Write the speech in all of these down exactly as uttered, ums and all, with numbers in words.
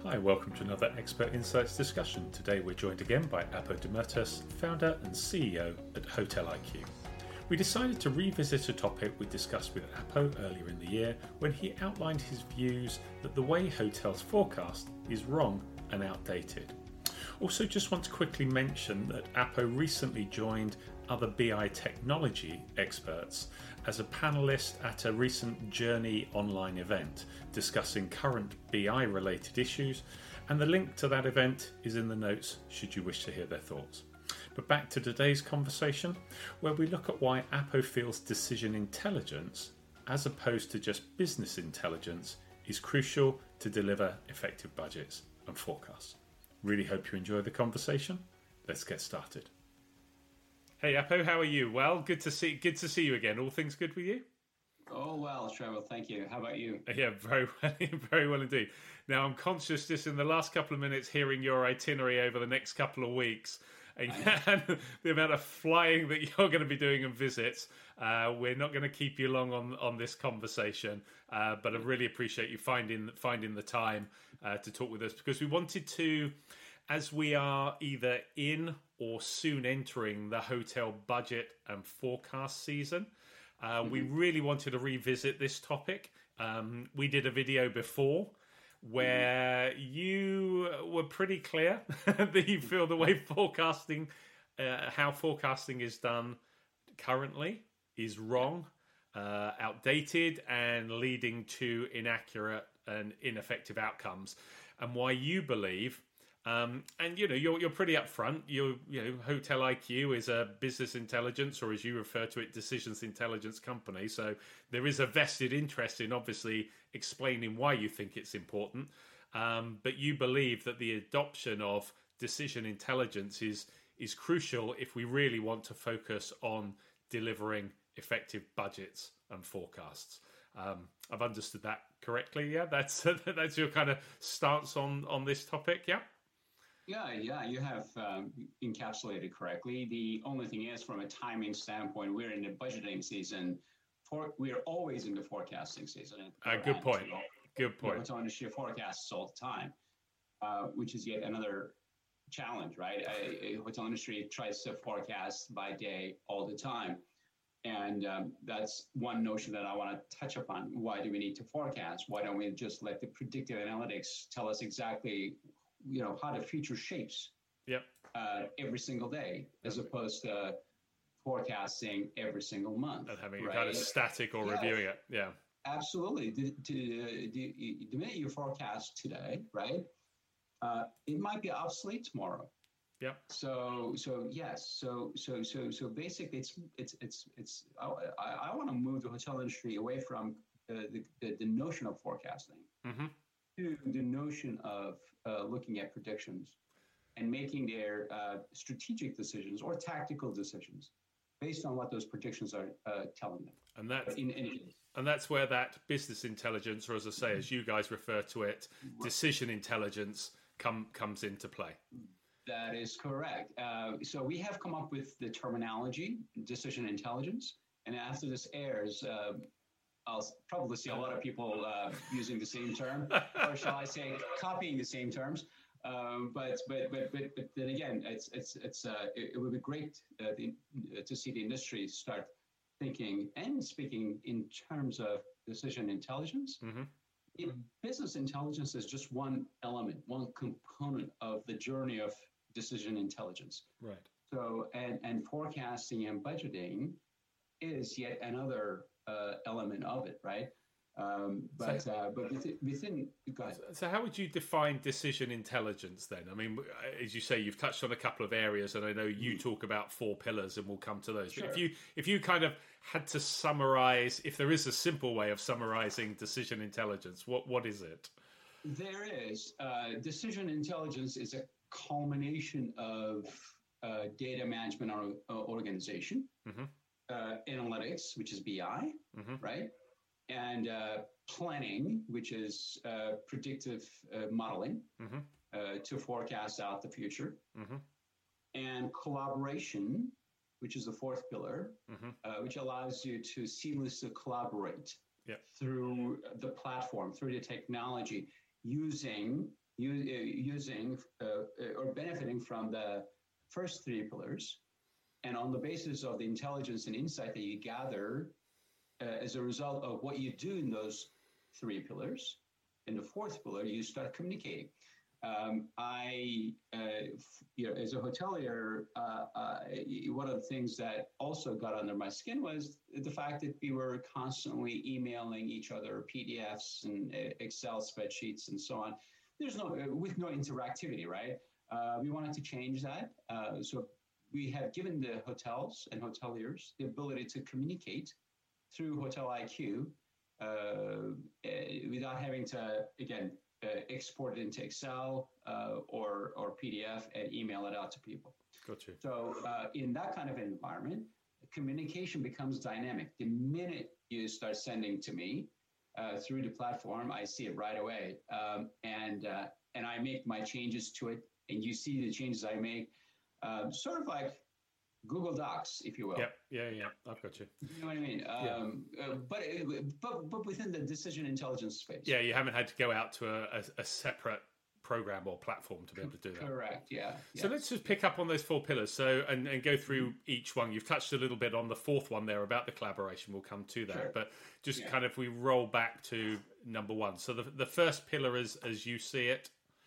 Hi, welcome to another Expert Insights discussion. Today we're joined again by Apo Dimertos, founder and C E O at Hotel I Q. We decided to revisit a topic we discussed with Apo earlier in the year when he outlined his views that the way hotels forecast is wrong and outdated. Also, just want to quickly mention that Apo recently joined other B I technology experts as a panelist at a recent Journey online event discussing current B I related issues, and the link to that event is in the notes should you wish to hear their thoughts. But back to today's conversation, where we look at why Apo feels decision intelligence, as opposed to just business intelligence, is crucial to deliver effective budgets and forecasts. Really hope you enjoy the conversation. Let's get started. Hey Apo, how are you? Well, good to see good to see you again. All things good with you? Oh well, Trevor, thank you. How about you? Yeah, very well, very well indeed. Now I'm conscious just in the last couple of minutes hearing your itinerary over the next couple of weeks and, and the amount of flying that you're going to be doing and visits. Uh, we're not going to keep you long on, on this conversation, uh, but I really appreciate you finding finding the time uh, to talk with us, because we wanted to, as we are either in or soon entering the hotel budget and forecast season, uh, mm-hmm. we really wanted to revisit this topic. Um, we did a video before where mm-hmm. you were pretty clear that you feel the way forecasting, uh, how forecasting is done currently is wrong, uh, outdated, and leading to inaccurate and ineffective outcomes, and why you believe. Um, and you know you're you're pretty upfront. You you know Hotel I Q is a business intelligence, or as you refer to it, decisions intelligence company. So there is a vested interest in obviously explaining why you think it's important. Um, but you believe that the adoption of decision intelligence is is crucial if we really want to focus on delivering effective budgets and forecasts. Um, I've understood that correctly. Yeah, that's that's your kind of stance on on this topic. Yeah. Yeah, yeah, you have um, encapsulated correctly. The only thing is, from a timing standpoint, we're in the budgeting season. For we're always in the forecasting season. Uh, good point. So, good point. Hotel industry forecasts all the time, uh, which is yet another challenge, right? A, a hotel industry tries to forecast by day all the time. And um, that's one notion that I want to touch upon. Why do we need to forecast? Why don't we just let the predictive analytics tell us exactly, you know, how the future shapes yep. uh, every single day, as yep. opposed to forecasting every single month. And having right? it kind of static or yeah. reviewing it. Yeah. Absolutely. The, the, the, the minute you forecast today, right, uh, it might be obsolete tomorrow. Yeah. So so yes. So so so so basically, it's it's it's it's. I, I want to move the hotel industry away from the the, the notion of forecasting mm-hmm. to the notion of uh, looking at predictions and making their uh, strategic decisions or tactical decisions based on what those predictions are uh, telling them. And that's in any case. And that's where that business intelligence, or as I say, as you guys refer to it, decision intelligence come comes into play. That is correct. Uh, so we have come up with the terminology, decision intelligence, and after this airs, uh, I'll probably see a lot of people uh, using the same term, or shall I say, copying the same terms. Um, but, but but but but then again, it's it's it's uh, it, it would be great uh, the, uh, to see the industry start thinking and speaking in terms of decision intelligence. Mm-hmm. It, business intelligence is just one element, one component of the journey of decision intelligence. Right. So, and, and forecasting and budgeting is yet another uh, element of it, right? Um, but so, uh, but within, within go ahead. So how would you define decision intelligence then? I mean, as you say, you've touched on a couple of areas, and I know you mm. talk about four pillars, and we'll come to those. Sure. But if you if you kind of had to summarize, if there is a simple way of summarizing decision intelligence, what what is it? There is. Uh, decision intelligence is a culmination of uh, data management or, uh, organization, mm-hmm. uh, analytics, which is B I, mm-hmm. right? And uh, planning, which is uh, predictive uh, modeling mm-hmm. uh, to forecast out the future. Mm-hmm. And collaboration, which is the fourth pillar, mm-hmm. uh, which allows you to seamlessly collaborate yep. through the platform, through the technology, using u- uh, using uh, or benefiting from the first three pillars. And on the basis of the intelligence and insight that you gather uh, as a result of what you do in those three pillars, in the fourth pillar, you start communicating. Um, I, uh, you know, as a hotelier, uh, uh, one of the things that also got under my skin was the fact that we were constantly emailing each other P D Fs and uh, Excel spreadsheets and so on. There's no, with no interactivity, right? Uh, we wanted to change that. Uh, so we have given the hotels and hoteliers the ability to communicate through Hotel I Q uh, without having to, again, uh, export it into Excel uh, or, or P D F and email it out to people. Gotcha. So uh, in that kind of environment, communication becomes dynamic. The minute you start sending to me uh, through the platform, I see it right away. Um, and, uh, and I make my changes to it, and you see the changes I make. Um, sort of like Google Docs, if you will. Yep. Yeah, yeah, I've got you. You know what I mean? Um, yeah. uh, but, but but within the decision intelligence space. Yeah, you haven't had to go out to a, a, a separate program or platform to be able to do that. Correct, yeah. So yeah. let's just pick up on those four pillars so and, and go through mm-hmm. each one. You've touched a little bit on the fourth one there about the collaboration. We'll come to that. Sure. But just yeah. kind of we roll back to number one. So the, the first pillar is, as you see it,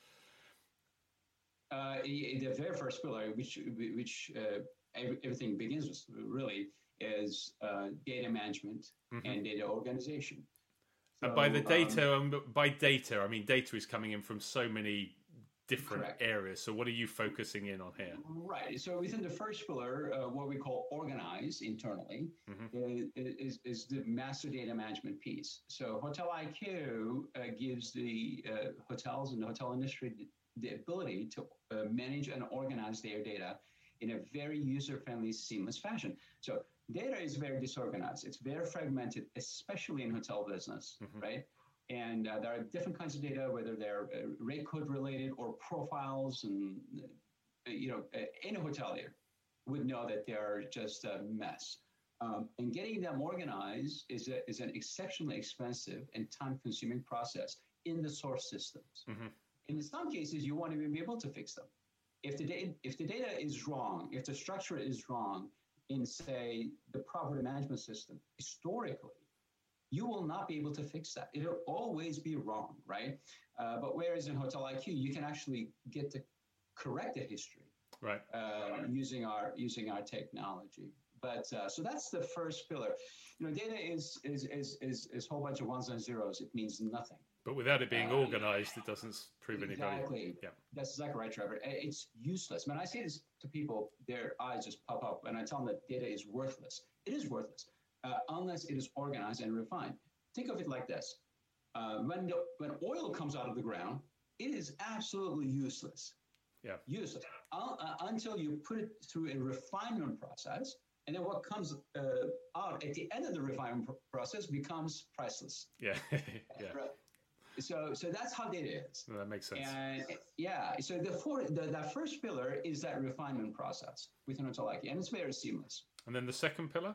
Uh, the very first pillar, which which uh, everything begins with, really, is uh, data management mm-hmm. and data organization. So, and by the data, um, um, by data, I mean data is coming in from so many different correct. areas. So, what are you focusing in on here? Right. So, within the first pillar, uh, what we call organize internally mm-hmm. is, is the master data management piece. So, Hotel I Q uh, gives the uh, hotels and the hotel industry the ability to uh, manage and organize their data in a very user-friendly, seamless fashion. So data is very disorganized. It's very fragmented, especially in hotel business, mm-hmm. right? And uh, there are different kinds of data, whether they're uh, rate code related or profiles, and uh, you know, uh, any hotelier would know that they're just a mess. Um, and getting them organized is a, is an exceptionally expensive and time-consuming process in the source systems. Mm-hmm. In some cases, you won't even be able to fix them. If the data, if the data is wrong, if the structure is wrong in, say, the property management system, historically, you will not be able to fix that. It'll always be wrong, right? Uh, but whereas in Hotel I Q, you can actually get to correct the history, right? Uh, using our using our technology. But uh, so that's the first pillar. You know, data is is is is is a whole bunch of ones and zeros. It means nothing. But without it being uh, organized, it doesn't prove any value. Exactly. Yeah. That's exactly right, Trevor. It's useless. When I say this to people, their eyes just pop up, and I tell them that data is worthless. It is worthless uh, unless it is organized and refined. Think of it like this: uh, when the, when oil comes out of the ground, it is absolutely useless. Yeah. Useless uh, uh, until you put it through a refinement process. And then what comes uh, out at the end of the refinement process becomes priceless. Yeah, yeah. Right. So, so that's how data is. Well, that makes sense. And yeah, so the four, the, that first pillar is that refinement process within Hotel I Q, and it's very seamless. And then the second pillar?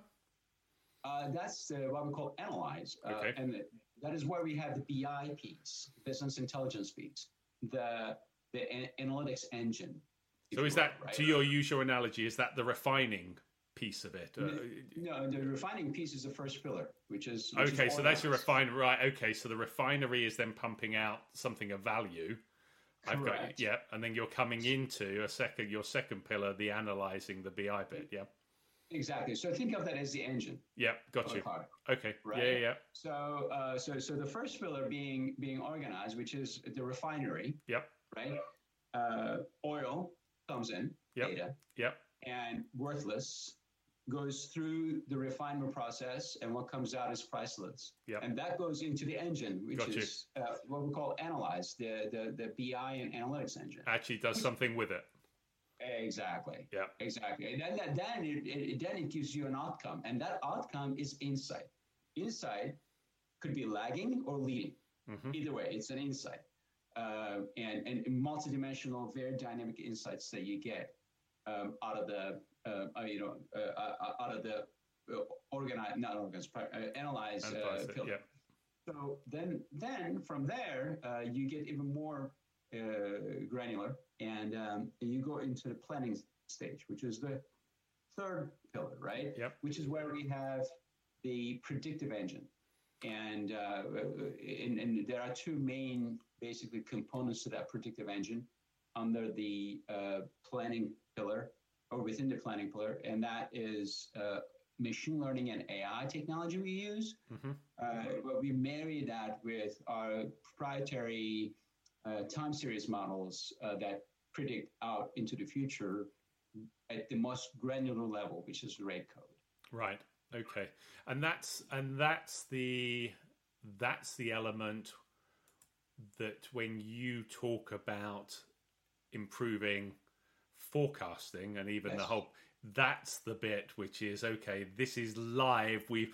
Uh, that's uh, what we call analyze, uh, okay. and that is where we have the B I piece, business intelligence piece, the the a- analytics engine. So, is that, right? To your use your analogy, is that the refining piece of it? Uh, no, the refining piece is the first pillar, which is which okay. Is so that's your refinery, right? Okay, so the refinery is then pumping out something of value. Correct. I've got yeah, and then you're coming into a second, your second pillar, the analyzing, the B I bit. Yeah, exactly. So think of that as the engine. Yeah, got you. Car. Okay, right? yeah, yeah. So, uh, so, so the first pillar being being organized, which is the refinery. Yep. Right. Uh, oil comes in. Yep. Data. Yep. And worthless goes through the refinement process, and what comes out is priceless. Yep. And that goes into the engine, which Got is uh, what we call analyze, the, the the B I and analytics engine. Actually does something with it. Exactly. Yeah. Exactly. And then that, then it, it then it gives you an outcome, and that outcome is insight. Insight could be lagging or leading. Mm-hmm. Either way, it's an insight, uh, and and multidimensional, very dynamic insights that you get um, out of the. Uh, you know, uh, out of the uh, organize, not organize, uh, analyze, uh, it, yeah. So then, then from there, uh, you get even more uh, granular, and um, you go into the planning stage, which is the third pillar, right? Yep. Which is where we have the predictive engine. And, uh, and, and there are two main, basically, components to that predictive engine under the uh, planning pillar, or within the planning pillar, and that is uh, machine learning and A I technology we use. Mm-hmm. Uh, but we marry that with our proprietary uh, time series models uh, that predict out into the future at the most granular level, which is rate code. Right. Okay. And that's and that's the that's the element that when you talk about improving forecasting and even yes. the whole, that's the bit which is, okay, this is live. We've,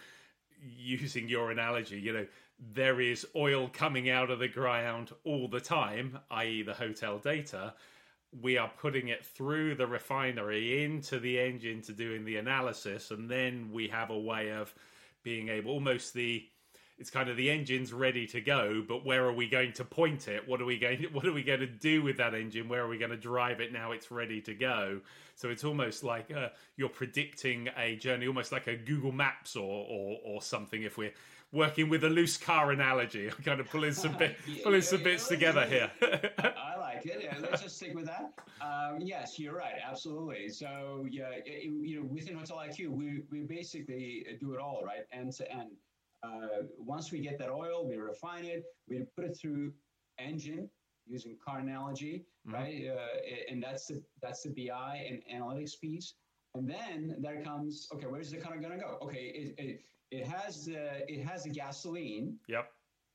using your analogy, you know, there is oil coming out of the ground all the time, that is the hotel data. We are putting it through the refinery into the engine to doing the analysis, and then we have a way of being able, almost the, it's kind of the engine's ready to go, but where are we going to point it? What are we going to, what are we going to do with that engine? Where are we going to drive it now it's ready to go? So it's almost like uh, you're predicting a journey, almost like a Google Maps or or, or something. If we're working with a loose car analogy, I'm kind of pulling some bit, yeah, pulling yeah, some yeah, bits yeah, together yeah. here. I like it. Yeah, let's just stick with that. Um, yes, you're right. Absolutely. So yeah, it, you know, within Hotel I Q, we we basically do it all, right, end to end. Uh, once we get that oil, we refine it, we put it through engine using car analogy, mm-hmm. right? Uh, and that's the that's the B I and analytics piece. And then there comes, okay, where's the car going to go? Okay, it, it it has the it has the gasoline. Yep.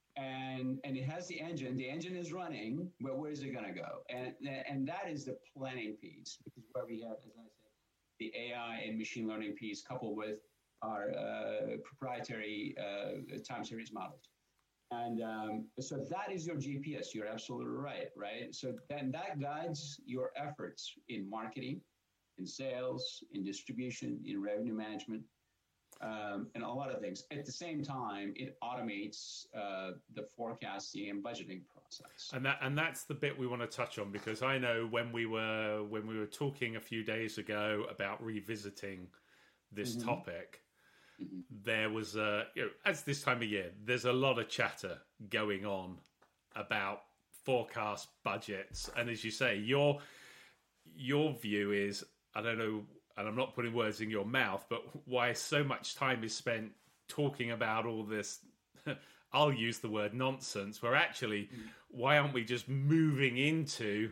And and it has the engine. The engine is running, but where is it going to go? And and that is the planning piece, because where we have, as I said, the A I and machine learning piece coupled with our uh, proprietary uh, time series models. And um, so that is your G P S. You're absolutely right, right? So then that guides your efforts in marketing, in sales, in distribution, in revenue management, um, and a lot of things. At the same time, it automates uh, the forecasting and budgeting process. And that and that's the bit we want to touch on, because I know when we were when we were talking a few days ago about revisiting this mm-hmm. topic, mm-hmm. there was a, you know, as this time of year, there's a lot of chatter going on about forecast budgets, and as you say, your your view is, I don't know, and I'm not putting words in your mouth, but why so much time is spent talking about all this, I'll use the word nonsense, where actually, mm. why aren't we just moving into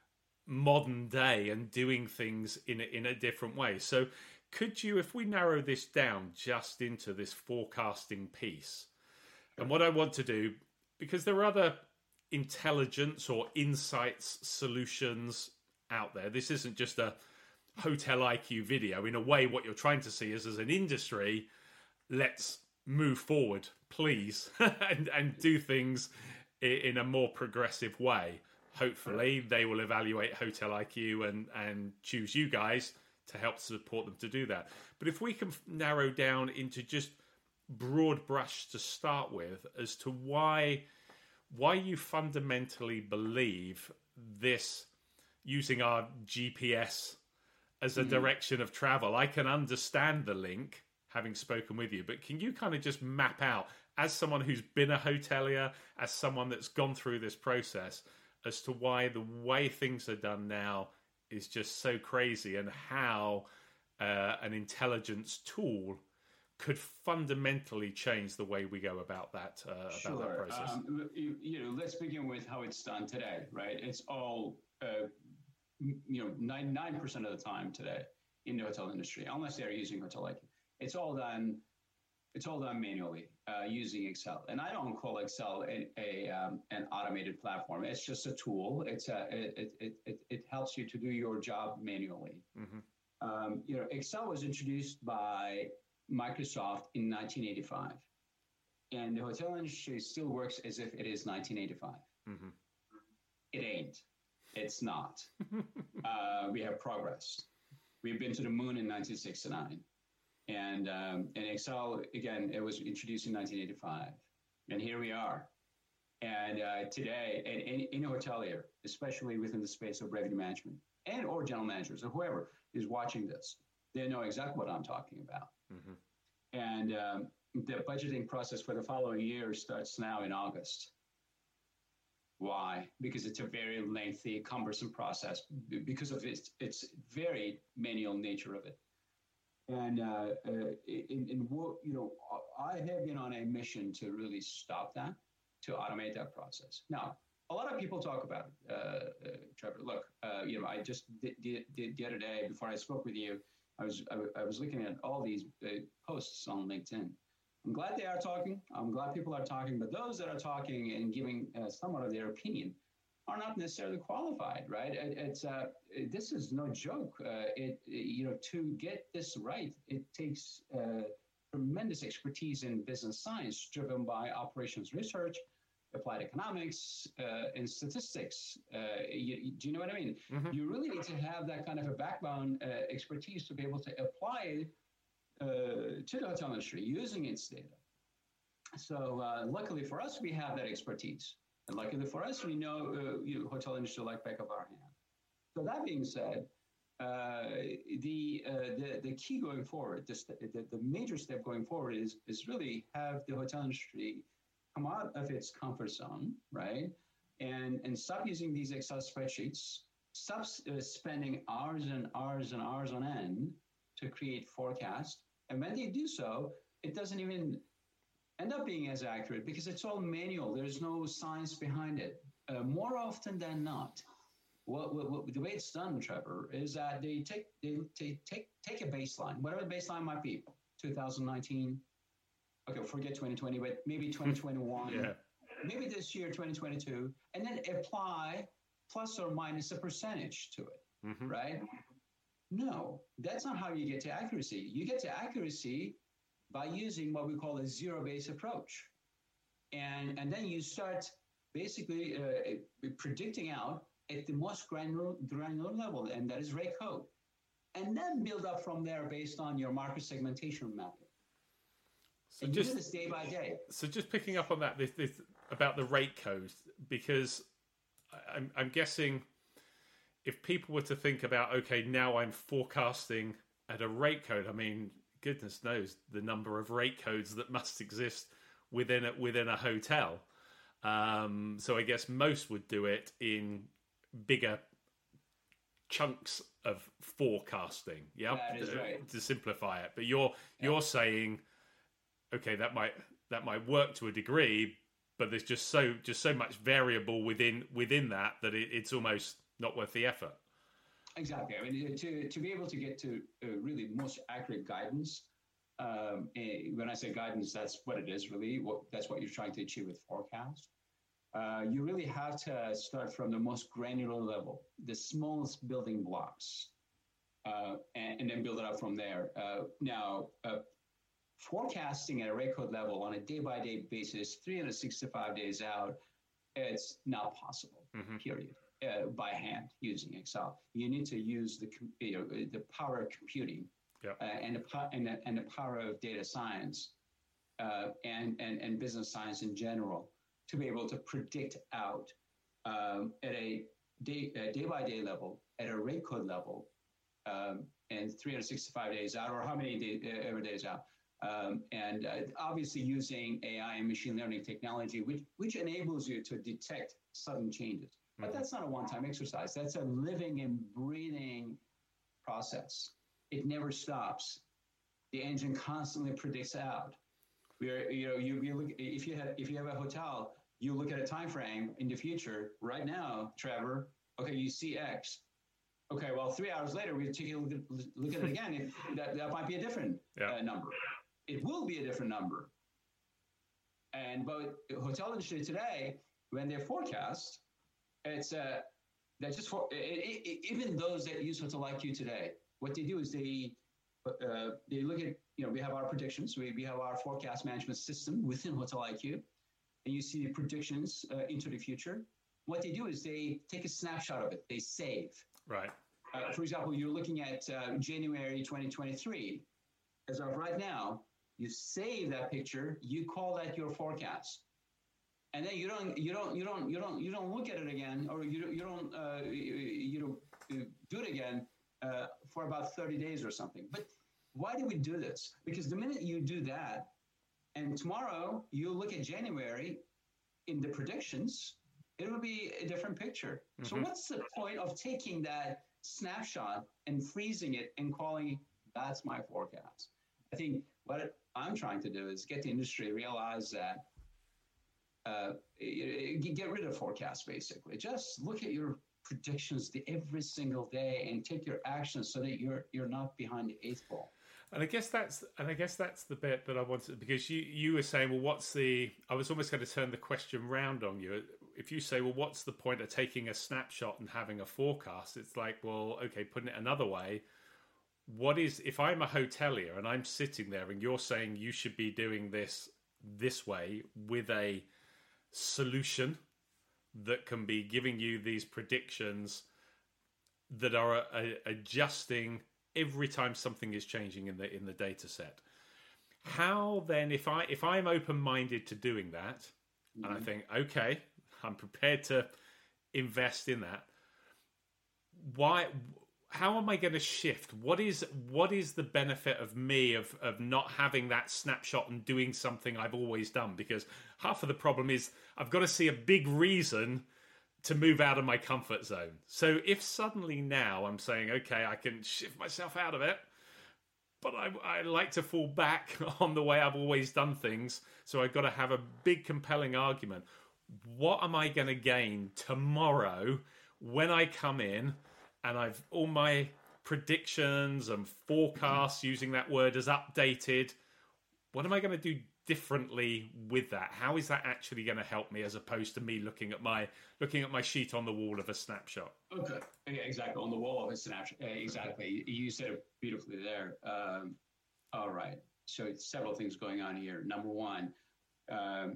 modern day and doing things in a, in a different way? So could you, if we narrow this down just into this forecasting piece, and what I want to do, because there are other intelligence or insights solutions out there. This isn't just a Hotel I Q video. In a way, what you're trying to see is, as an industry, let's move forward, please, and, and do things in a more progressive way. Hopefully, they will evaluate Hotel I Q and, and choose you guys to help support them to do that. But if we can narrow down into just broad brush to start with as to why why you fundamentally believe this, using our G P S as a mm. direction of travel. I can understand the link, having spoken with you, but can you kind of just map out, as someone who's been a hotelier, as someone that's gone through this process, as to why the way things are done now is just so crazy, and how uh, an intelligence tool could fundamentally change the way we go about that uh, sure. about that process? Um, you, you know, let's begin with how it's done today, right? It's all uh, you know, ninety-nine percent of the time today in the hotel industry, unless they're using Hotel I Q, it's all done. It's all done manually uh, using Excel, and I don't call Excel a, a um, an automated platform. It's just a tool. It's a it it it, it helps you to do your job manually. Mm-hmm. Um, you know, Excel was introduced by Microsoft in nineteen eighty-five, and the hotel industry still works as if it is nineteen eighty-five. Mm-hmm. It ain't. It's not. uh, we have progressed. We've been to the moon in nineteen sixty-nine. And um, and Excel, again, it was introduced in nineteen eighty-five. And here we are. And uh, today, and any, any hotelier, especially within the space of revenue management and or general managers or whoever is watching this, they know exactly what I'm talking about. Mm-hmm. And um, the budgeting process for the following year starts now in August. Why? Because it's a very lengthy, cumbersome process because of its, its very manual nature of it. And uh, uh, in, in you know, I have been on a mission to really stop that, to automate that process. Now, a lot of people talk about it, uh, uh, Trevor. Look, uh, you know, I just did, did, did the other day before I spoke with you, I was I, I was looking at all these uh, posts on LinkedIn. I'm glad they are talking. I'm glad people are talking, but those that are talking and giving uh, somewhat of their opinion are not necessarily qualified, right? It, it's uh, it, this is no joke. Uh, it, it you know to get this right, it takes uh, tremendous expertise in business science, driven by operations research, applied economics, uh, and statistics. Uh, you, you, do you know what I mean? Mm-hmm. You really need to have that kind of a backbone uh, expertise to be able to apply uh, to the hotel industry using its data. So uh, luckily for us, we have that expertise. And luckily for us, we know uh, you know, hotel industry like back of our hand. So that being said, uh, the, uh, the the key going forward, the, st- the the major step going forward is is really have the hotel industry come out of its comfort zone, right? And and stop using these Excel spreadsheets, stop uh, spending hours and hours and hours on end to create forecasts. And when they do so, it doesn't even end up being as accurate because it's all manual. There's no science behind it. Uh, more often than not, what, what, what the way it's done, Trevor, is that they take they, they take take a baseline, whatever the baseline might be, two thousand nineteen. Okay, forget twenty twenty, but maybe twenty twenty-one, yeah. Maybe this year, twenty twenty-two, and then apply plus or minus a percentage to it, mm-hmm. right? No, that's not how you get to accuracy. You get to accuracy by using what we call a zero-based approach. And, and then you start basically uh, predicting out at the most granular, granular level, and that is rate code. And then build up from there based on your market segmentation mapping. So and just you do this day by day. So just picking up on that, this, this about the rate code, because I'm, I'm guessing if people were to think about, okay, now I'm forecasting at a rate code, I mean, goodness knows the number of rate codes that must exist within a, within a hotel. Um, so I guess most would do it in bigger chunks of forecasting, yeah, that is to, right. to simplify it. But you're yeah. you're saying, okay, that might that might work to a degree, but there's just so just so much variable within within that that it, it's almost not worth the effort. Exactly. I mean, to to be able to get to uh, really most accurate guidance. Um, when I say guidance, that's what it is really. What that's what you're trying to achieve with forecast. Uh, you really have to start from the most granular level, the smallest building blocks, uh, and, and then build it up from there. Uh, now, uh, forecasting at a rate code level on a day-by-day basis, three hundred sixty-five days out, it's not possible, mm-hmm. period, uh, by hand using Excel. You need to use the you know, the power of computing yep. uh, and, the, and, the, and the power of data science uh, and, and, and business science in general to be able to predict out um, at a day, a day-by-day level, at a rate code level, um, and three hundred sixty-five days out, or how many day, uh, ever days out. Um, and uh, obviously using A I and machine learning technology, which, which enables you to detect sudden changes. But mm-hmm. that's not a one-time exercise. That's a living and breathing process. It never stops. The engine constantly predicts out. We're, you know, you, you look, if you have if you have a hotel, you look at a time frame in the future. Right now, Trevor, okay, you see X. Okay, well, three hours later, we take a look at, look at it again. It, that, that might be a different yeah. uh, number. It will be a different number. And but hotel industry today, when they forecast, it's uh, that's just for it, it, it, even those that use Hotel I Q today. What they do is they uh, they look at you know we have our predictions. We we have our forecast management system within Hotel I Q, and you see the predictions uh, into the future. What they do is they take a snapshot of it. They save. Right. Uh, for example, you're looking at uh, January twenty twenty-three. As of right now, you save that picture. You call that your forecast. and then you don't you don't you don't you don't you don't look at it again, or you you don't uh, you, you don't do it again uh, for about thirty days or something. But why do we do this? Because the minute you do that, and tomorrow you look at January in the predictions, it will be a different picture. Mm-hmm. So what's the point of taking that snapshot and freezing it and calling that's my forecast? I think what I'm trying to do is get the industry to realize that uh, get rid of forecasts, basically. Just look at your predictions every single day and take your actions so that you're you're not behind the eighth ball. And I guess that's and I guess that's the bit that I wanted, because you, you were saying, well, what's the? I was almost going to turn the question round on you. If you say, well, what's the point of taking a snapshot and having a forecast? It's like, well, okay, putting it another way, what is, if I'm a hotelier and I'm sitting there and you're saying you should be doing this this way with a solution that can be giving you these predictions that are uh, adjusting every time something is changing in the in the data set. How then, if I if I'm open-minded to doing that, mm-hmm. and I think, okay, I'm prepared to invest in that, why? How am I going to shift? What is what is the benefit of me of of not having that snapshot and doing something I've always done? Because half of the problem is I've got to see a big reason to move out of my comfort zone. So if suddenly now I'm saying, okay, I can shift myself out of it, but I, I like to fall back on the way I've always done things, so I've got to have a big compelling argument. What am I going to gain tomorrow when I come in and I've all my predictions and forecasts, using that word, as updated? What am I going to do differently with that? How is that actually going to help me, as opposed to me looking at my looking at my sheet on the wall of a snapshot? Okay, yeah, exactly, on the wall of a snapshot. Exactly, you said it beautifully there. Um, all right, so it's several things going on here. Number one, um,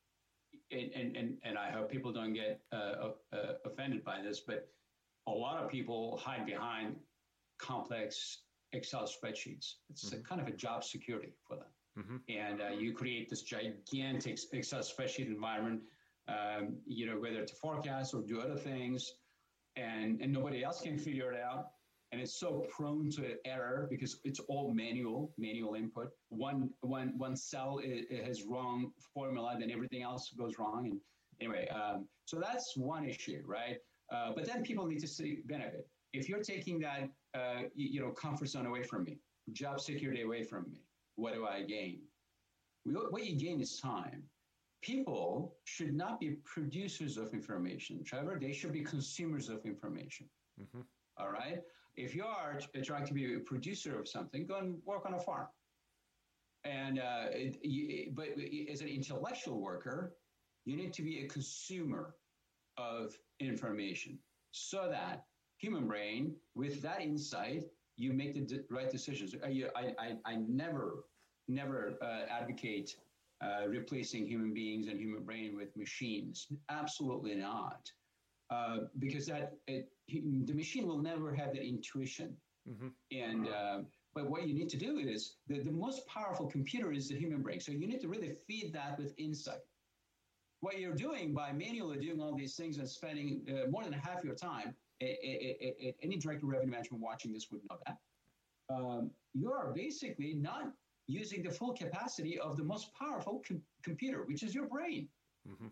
and, and and and I hope people don't get uh, uh, offended by this, but a lot of people hide behind complex Excel spreadsheets. It's mm-hmm. a kind of a job security for them. Mm-hmm. And uh, you create this gigantic Excel spreadsheet environment, um, you know, whether to forecast or do other things, and, and nobody else can figure it out. And it's so prone to error because it's all manual, manual input. One, one, one cell is, has wrong formula, then everything else goes wrong. And anyway, um, so that's one issue, right? Uh, but then people need to see benefit. If you're taking that, uh, you, you know, comfort zone away from me, job security away from me, what do I gain? What you gain is time. People should not be producers of information, Trevor. They should be consumers of information. Mm-hmm. All right? If you are trying to be a producer of something, go and work on a farm. And uh, it, you, but as an intellectual worker, you need to be a consumer of information, so that human brain, with that insight, you make the d- right decisions. I, I, I never, never uh, advocate uh, replacing human beings and human brain with machines. Absolutely not. Uh, because that it, the machine will never have that intuition. Mm-hmm. And uh, but what you need to do is, the, the most powerful computer is the human brain. So you need to really feed that with insight. What you're doing by manually doing all these things and spending uh, more than half your time, a, a, a, a, any director of revenue management watching this would know that. Um, you are basically not using the full capacity of the most powerful com- computer, which is your brain. Mm-hmm.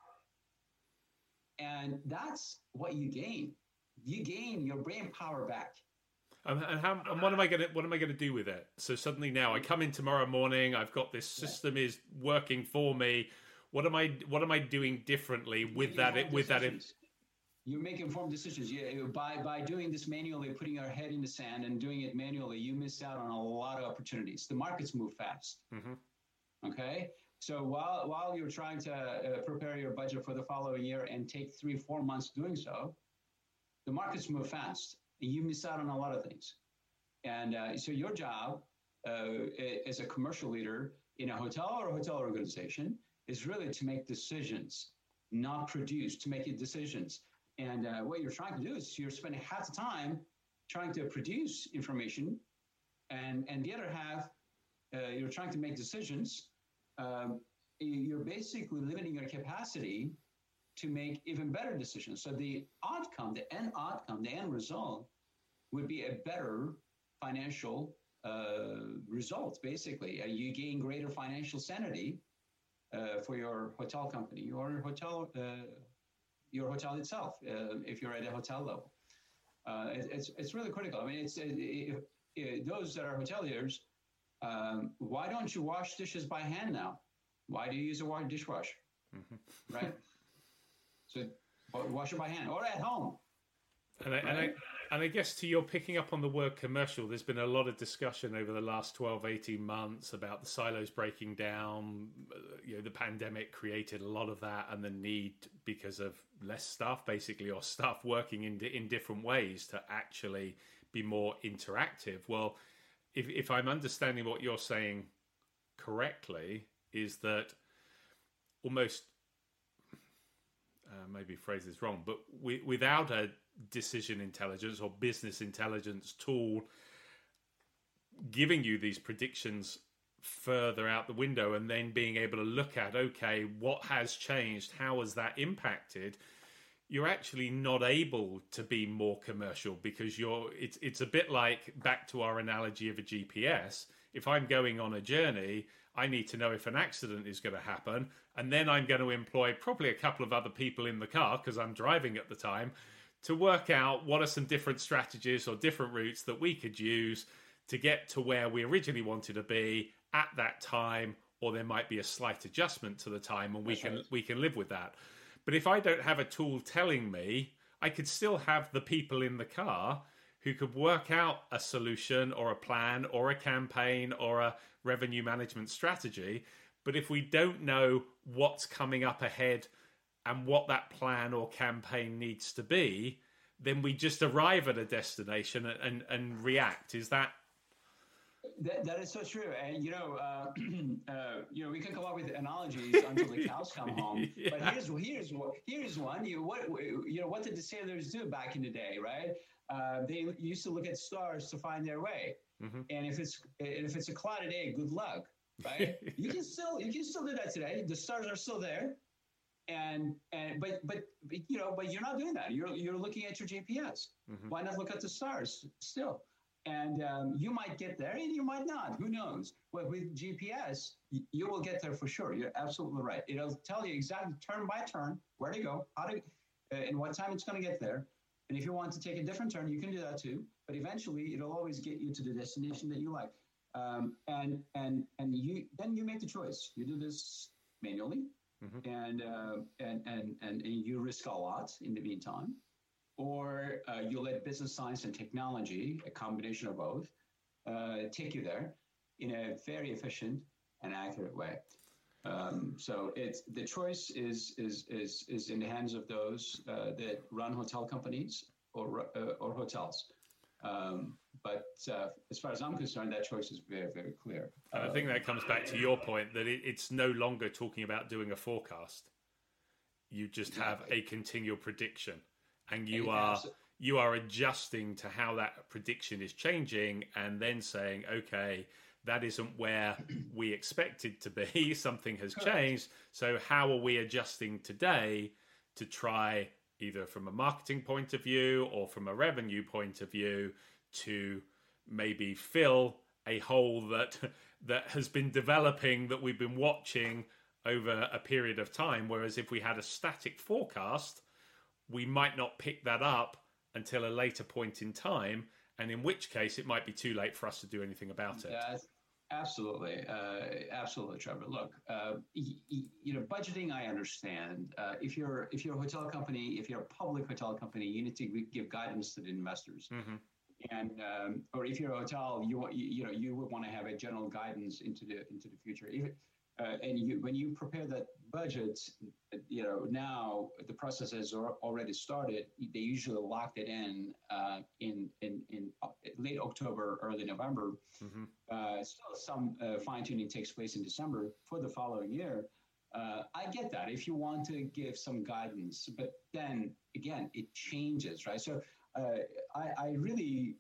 And that's what you gain. You gain your brain power back. Um, and how? And what am I going to? What am I going to do with it? So suddenly now I come in tomorrow morning. I've got this system yeah. is working for me. What am I? What am I doing differently with that? It with that. It, you make informed decisions. You, by by doing this manually, putting your head in the sand and doing it manually, you miss out on a lot of opportunities. The markets move fast. Mm-hmm. Okay. So while while you're trying to uh, prepare your budget for the following year and take three, four months doing so, the markets move fast and you miss out on a lot of things. And uh, so your job uh, as a commercial leader in a hotel or a hotel organization is really to make decisions, not produce, to make decisions. And uh, what you're trying to do is you're spending half the time trying to produce information, and, and the other half, uh, you're trying to make decisions. Um, you're basically limiting your capacity to make even better decisions. So the outcome, the end outcome, the end result would be a better financial uh, result, basically. Uh, you gain greater financial sanity uh, for your hotel company, your hotel, uh, your hotel itself, uh, if you're at a hotel level. Uh, it, it's it's really critical. I mean, it's it, it, it, those that are hoteliers. Um, why don't you wash dishes by hand now? Why do you use a water dishwasher? Mm-hmm. Right. So wash it by hand or at home. And I, right? and I and I guess to your picking up on the word commercial, there's been a lot of discussion over the last twelve, eighteen months about the silos breaking down. You know, the pandemic created a lot of that, and the need because of less staff, basically, or staff working in in different ways to actually be more interactive. Well, if if I'm understanding what you're saying correctly, is that almost uh, maybe phrase this wrong, but we, without a decision intelligence or business intelligence tool giving you these predictions further out the window and then being able to look at, okay, what has changed? How has that impacted? You're actually not able to be more commercial because you're, it's, it's a bit like back to our analogy of a G P S. If I'm going on a journey, I need to know if an accident is going to happen. And then I'm going to employ probably a couple of other people in the car because I'm driving at the time to work out what are some different strategies or different routes that we could use to get to where we originally wanted to be at that time, or there might be a slight adjustment to the time and we That's can right. we can live with that. But if I don't have a tool telling me, I could still have the people in the car who could work out a solution or a plan or a campaign or a revenue management strategy. But if we don't know what's coming up ahead and what that plan or campaign needs to be, then we just arrive at a destination and, and, and react. Is that? that? That is so true. And, you know, uh, uh, you know, we can come up with analogies until the cows come home. Yeah. But here's, here's, here's one. You, what, you know, what did the sailors do back in the day, right? Uh, they used to look at stars to find their way. Mm-hmm. And if it's if it's a cloudy day, good luck, right? you can still you can still do that today. The stars are still there, and and but but you know, but you're not doing that. You're you're looking at your G P S. Mm-hmm. Why not look at the stars still? And um, you might get there, and you might not. Who knows? But with G P S, you, you will get there for sure. You're absolutely right. It'll tell you exactly turn by turn where to go, how to, uh, and what time it's going to get there. And if you want to take a different turn, you can do that too. But eventually, it'll always get you to the destination that you like. Um, and and and you then you make the choice. You do this manually, mm-hmm. and, uh, and and and and you risk a lot in the meantime, or uh, you let business science and technology, a combination of both, uh, take you there in a very efficient and accurate way. Um, so it's the choice is is is is in the hands of those uh, that run hotel companies or uh, or hotels. Um, but uh, as far as I'm concerned, that choice is very very clear. And I think that comes back to your point that it, it's no longer talking about doing a forecast. You just exactly. have a continual prediction, and you and are absolutely. you are adjusting to how that prediction is changing, and then saying, okay, that isn't where we expected to be. Something has Correct. changed. So how are we adjusting today to try, either from a marketing point of view or from a revenue point of view, to maybe fill a hole that that has been developing, that we've been watching over a period of time? Whereas if we had a static forecast, we might not pick that up until a later point in time. And in which case, it might be too late for us to do anything about it. Yeah, absolutely. Uh, absolutely, Trevor. Look, uh, y- y- you know, budgeting, I understand. Uh, if you're if you're a hotel company, if you're a public hotel company, you need to give guidance to the investors. Mm-hmm. And um, or if you're a hotel, you want you, you know you would want to have a general guidance into the into the future. If, uh, and you, when you prepare that budget, you know, now the process has already started. They usually locked it in uh, in, in in late October, early November. Mm-hmm. Uh, still, some uh, fine tuning takes place in December for the following year. Uh, I get that if you want to give some guidance, but then again, it changes, right? So uh, I, I really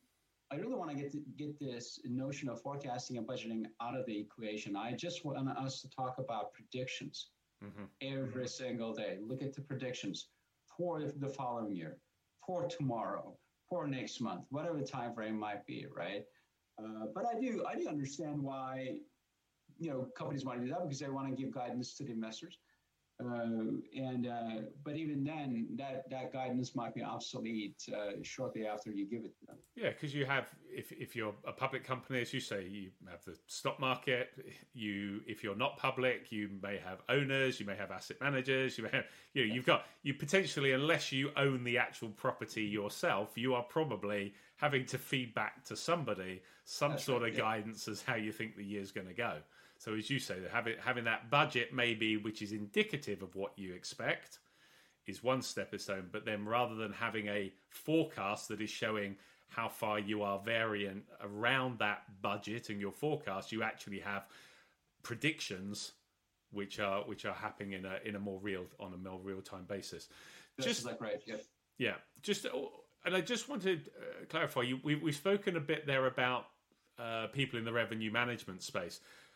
I really want to get to, get this notion of forecasting and budgeting out of the equation. I just want us to talk about predictions mm-hmm. every mm-hmm. single day. Look at the predictions for the following year, for tomorrow, for next month, whatever the time frame might be, right? Uh, but I do I do understand why, you know, companies want to do that because they want to give guidance to the investors. Uh, and uh, but even then, that, that guidance might be obsolete uh, shortly after you give it to them. Yeah, because you have, if if you're a public company, as you say, you have the stock market. You, if you're not public, you may have owners, you may have asset managers. You may have, you know, you've got you potentially, unless you own the actual property yourself, you are probably having to feed back to somebody some That's sort right, of yeah. guidance as how you think the year's going to go. So as you say, having having that budget maybe, which is indicative of what you expect, is one stepping stone. But then rather than having a forecast that is showing how far you are variant around that budget and your forecast, you actually have predictions which are which are happening in a in a more real on a more real time basis. That's just like right, yeah, yeah. Just and I just want to uh, clarify. You, we we've spoken a bit there about uh, people in the revenue management space.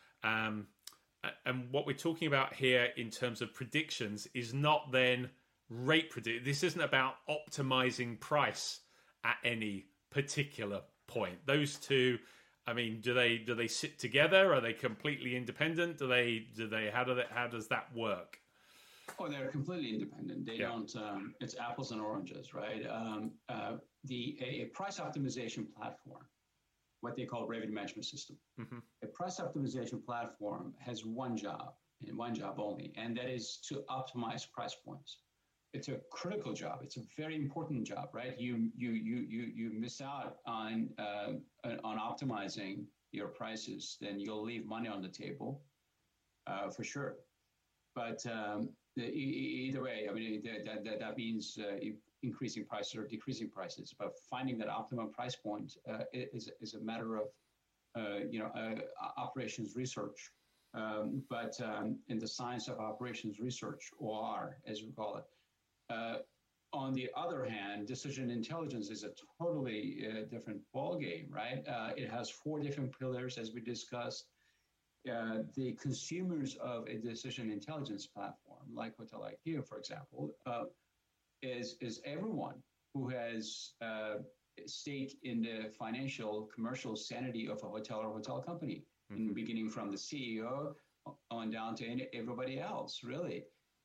Um, and what we're talking about here in terms of predictions is not then rate predict. This isn't about optimizing price at any particular point. Those two, I mean, do they do they sit together? Are they completely independent? Do they do they how do they, how does that work? Oh, they're completely independent. They yeah. don't. Um, it's apples and oranges, right? Um, uh, the a, a price optimization platform, what they call revenue management system. Mm-hmm. A price optimization platform has one job and one job only, and that is to optimize price points. It's a critical job. It's a very important job, right? You you you you you miss out on uh, on optimizing your prices, then you'll leave money on the table, uh, for sure. But um, the, either way, I mean that that, that means uh, increasing prices or decreasing prices. But finding that optimum price point uh, is is a matter of uh, you know uh, operations research. Um, but um, in the science of operations research, O R as we call it. Uh, on the other hand, decision intelligence is a totally uh, different ballgame, right? Uh, it has four different pillars, as we discussed. Uh, the consumers of a decision intelligence platform, like Hotel I Q, for example, uh, is is everyone who has uh, stake in the financial, commercial sanity of a hotel or hotel company, mm-hmm. beginning from the C E O on down to everybody else, really.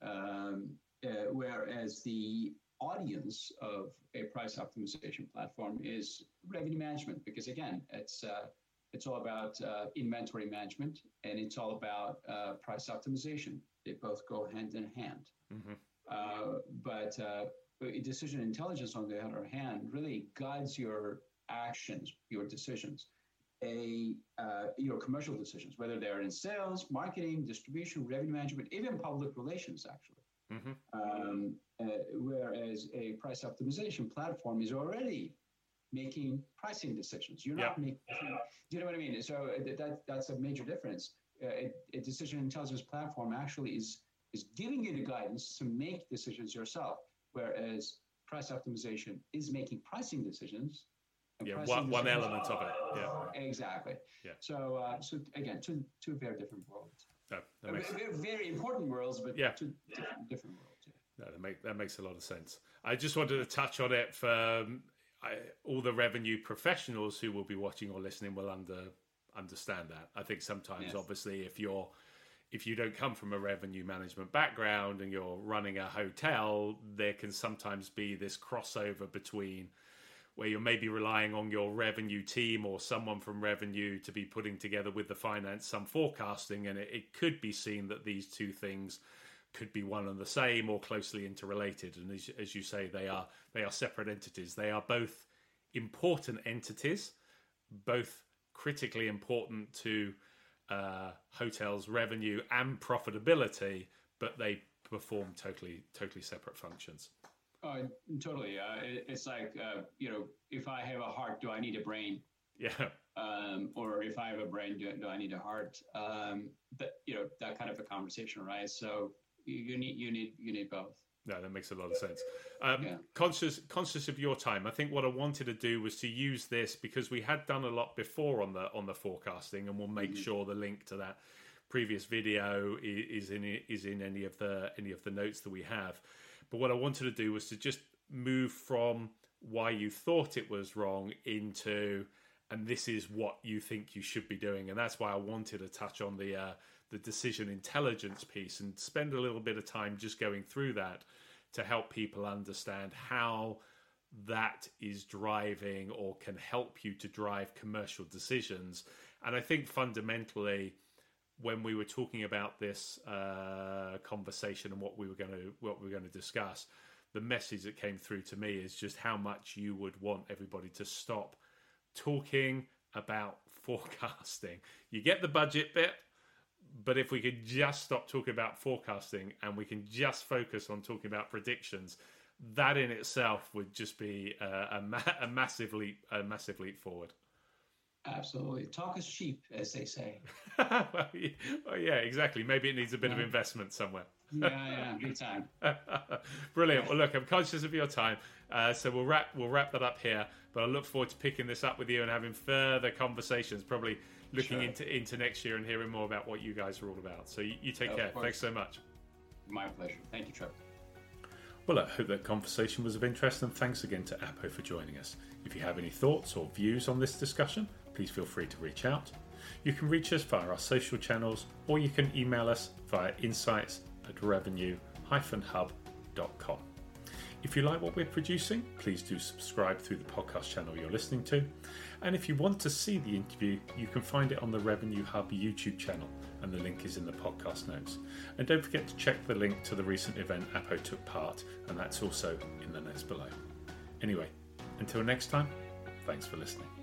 Um, Uh, whereas the audience of a price optimization platform is revenue management, because again, it's uh, it's all about uh, inventory management and it's all about uh, price optimization. They both go hand in hand. Mm-hmm. Uh, but uh, decision intelligence, on the other hand, really guides your actions, your decisions, a uh, your commercial decisions, whether they're in sales, marketing, distribution, revenue management, even public relations, actually. Mm-hmm. Um, uh, whereas a price optimization platform is already making pricing decisions. You're not yeah. making, you know what I mean? So that that's a major difference. Uh, a, a decision intelligence platform actually is is giving you the guidance to make decisions yourself, whereas price optimization is making pricing decisions. Yeah, pricing one, decisions, one element of it. Yeah, exactly. Yeah. So uh, so again, two two very different worlds. No, that makes, very, very important worlds, but yeah. two different, different worlds. Yeah. No, that, make, that makes a lot of sense. I just wanted to touch on it for um, I, all the revenue professionals who will be watching or listening will under understand that. I think sometimes, yes. obviously, if you're if you don't come from a revenue management background and you're running a hotel, there can sometimes be this crossover between where you're maybe relying on your revenue team or someone from revenue to be putting together with the finance some forecasting, and it, it could be seen that these two things could be one and the same or closely interrelated. And as, as you say, they are they are separate entities. They are both important entities, both critically important to uh, hotels' revenue and profitability, but they perform totally totally separate functions. Uh, totally. Uh, it, it's like, uh, you know, if I have a heart, do I need a brain? Yeah. Um, or if I have a brain, do, do I need a heart? Um, that, you know, that kind of a conversation, right? So you, you need, you need, you need both. No, that makes a lot of sense. Um, Yeah. Conscious, conscious of your time. I think what I wanted to do was to use this because we had done a lot before on the on the forecasting, and we'll make Mm-hmm. sure the link to that previous video i- is in is in any of the any of the notes that we have. But what I wanted to do was to just move from why you thought it was wrong into, and this is what you think you should be doing, and that's why I wanted to touch on the uh, the decision intelligence piece and spend a little bit of time just going through that to help people understand how that is driving or can help you to drive commercial decisions. And I think fundamentally, when we were talking about this uh, conversation and what we were going to what we were going to discuss, the message that came through to me is just how much you would want everybody to stop talking about forecasting. You get the budget bit, but if we could just stop talking about forecasting and we can just focus on talking about predictions, that in itself would just be a, a, ma- a massive leap, a massive leap forward. Absolutely. Talk is cheap, as they say. well, yeah, well, yeah, exactly. Maybe it needs a bit Yeah. of investment somewhere. Yeah, yeah, big time. Brilliant. Well, look, I'm conscious of your time, uh, so we'll wrap we'll wrap that up here. But I look forward to picking this up with you and having further conversations. Probably looking Sure. into into next year and hearing more about what you guys are all about. So you, you take Of care. course. Thanks so much. My pleasure. Thank you, Trevor. Well, I hope that conversation was of interest, and thanks again to Apo for joining us. If you have any thoughts or views on this discussion, please feel free to reach out. You can reach us via our social channels, or you can email us via insights at revenue dash hub dot com. If you like what we're producing, please do subscribe through the podcast channel you're listening to. And if you want to see the interview, you can find it on the Revenue Hub YouTube channel, and the link is in the podcast notes. And don't forget to check the link to the recent event Apo took part, and that's also in the notes below. Anyway, until next time, thanks for listening.